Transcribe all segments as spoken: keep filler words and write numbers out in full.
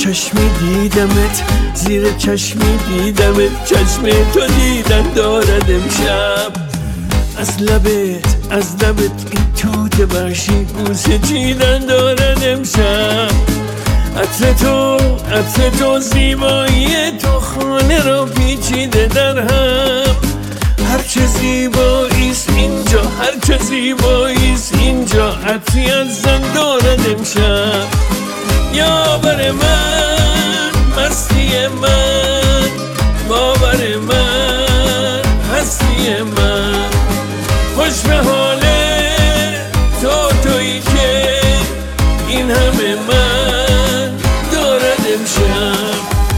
چشمی دیدمت، زیر چشمی دیدمت، چشم تو دیدن دارد امشب. از لبت از لبت این توت وحشی بوسه چیدن دارد امشب. عطر تو عطر تو زیبایی تو خانه را پیچیده در هم. هرچه زیباییست اینجا، هرچه زیباییست اینجا، عطری از زن دارد امشب. یاور من مستی من، باور من هستی من، خوش به حال تو تویی که این همه من دارد امشب.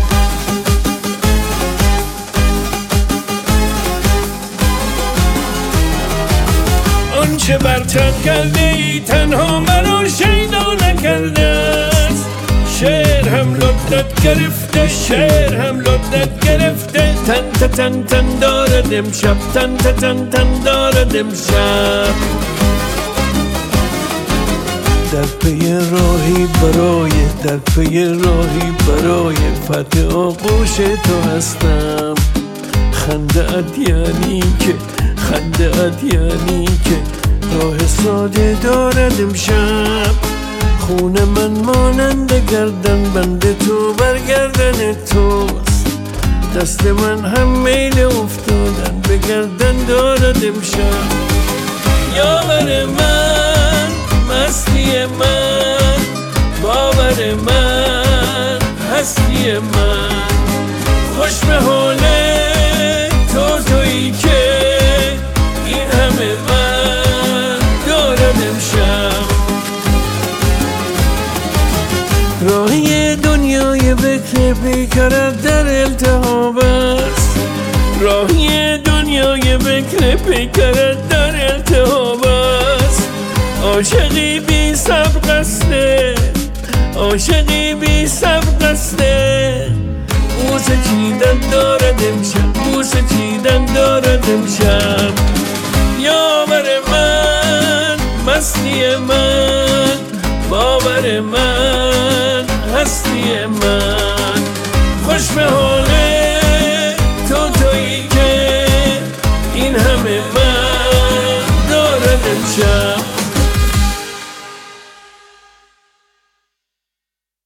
آنچه برتر کرده ای تنها مرا شیدا نکرده است. شعر هم لذت گرفته، شعر هم لذت گرفته، تن تا تن تن دارد امشب، تن تا تن تن دارد امشب. در پی راهی برای در پی راهی برای فتح آغوش تو هستم. خنده ات یعنی که خنده ات یعنی که راه ساده دارد امشب. خون من مانند گردن بند تو برگردن توست. دست من هم میل افتادن به گردن دارد امشب. یاور من مستی من، باور من هستی من، خوش به حال تو تویی که این همه من دارد امشب. راهی دنیای فکر پیکرت در التهاب است. راهی دنیای فکر پیکرت در التهاب است. عاشقی بی صبر قصده، عاشقی بی صبر قصده، بوسه چیدن دارد امشب، بوسه چیدن دارد امشب. یاور من مستی من، باور من هستی من، خوش به حال تو تویی که این همه من دارد امشب.